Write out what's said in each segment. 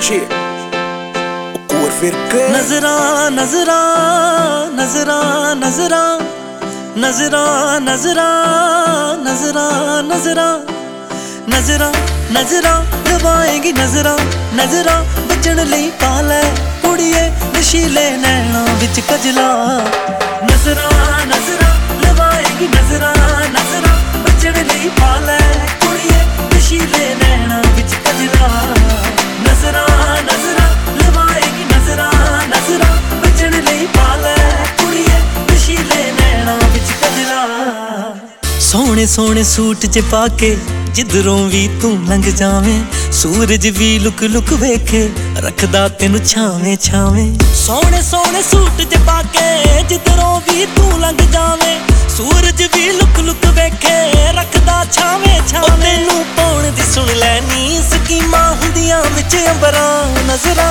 नजरा नजरा नजरा नजरा नजरा नजरा नजरा नजरा नजरा नजरा लवाएगी नजरा नजरा बचन लई पा लै कुड़िए नशीले नैना विच कजला नजरा नजरा लवाएगी नजरा नजरा बचन लई पा लै कुड़िए नशीले नैना विच कजला नजरा नजरा लवाएगी नजरा नजरा बचन लई पा लै कुड़िए नशीले नैना विच कजला सोहणे सोहणे सूट च पाके जिधरों भी तू लंघ जावें सूरज भी लुक लुक वेखे रखदा तेनू छावें छावें सोहणे सोहणे सूट च पाके जिधरों भी तू लंघ जावें सूरज भी लुक लुक वेखे रखदा छावें छावें तेनू पाउण दी सुन लैनी स्कीमां हुंदियां विच अंबरां नजरा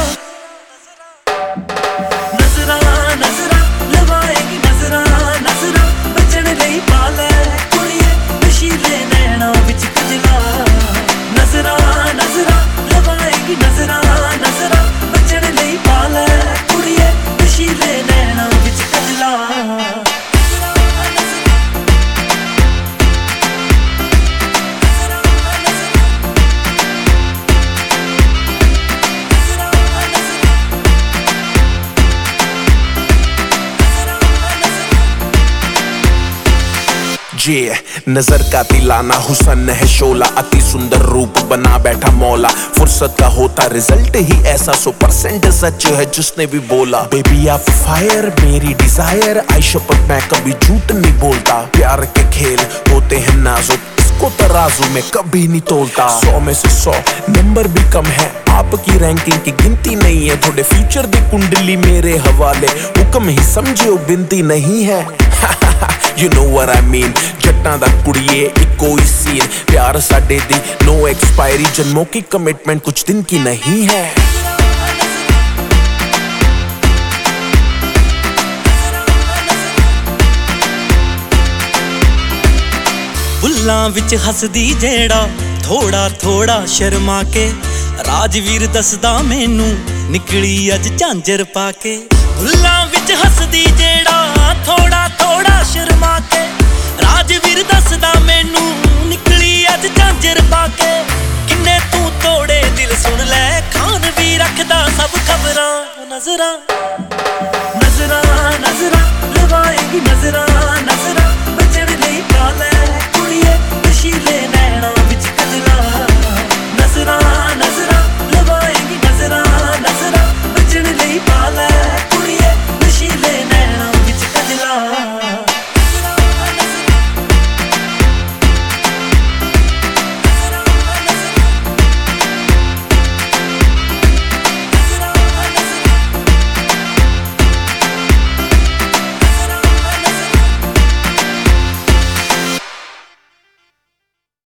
नजरा नजरा लवाएगी नजरा नजरा बचन लई पा लै कुड़िए नशीले नैना विच कजला नजरा नजरा लवाएगी नजरा नजरा बचन लई पा लै कुड़िए नशीले नैना विच कजला नजर का तिलाना हुसन है शोला अति सुंदर रूप बना बैठा मौला फुर्सत का होता रिजल्ट ही ऐसा 100% सच है जिसने भी बोला बेबी आप फायर मेरी डिजायर आई शपथ मैं कभी झूठ नहीं बोलता प्यार के खेल होते हैं नाजुक इसको तराजू में कभी नहीं तोलता 100 में से 100 नंबर भी कम है आपकी रैंकिंग की गिनती नहीं है थोड़े फ्यूचर दी कुंडली मेरे हवाले हुक्म ही समझो बिनती नहीं है You know what I mean जट्टां दा कुड़िए इक्को ही सीन प्यार साडे दी नो एक्सपायरी जन्मों की कमिटमेंट कुछ दिन की नहीं है बुल्लां विच हसदी जेड़ा थोड़ा थोड़ा शर्मा के राजवीर दसदा मैनू निकली अज झांजर पाके बुल्लां विच हसदी जेड़ा थोड़ा थोड़ा शर्मा के राजवीर दसदा मैनू निकली अज झांजर पाके किन्ने तू तोड़े दिल सुन लै खान भी रखदा सब खबरां नजरा नजरा नजरा लवाएगी नजरा नजरा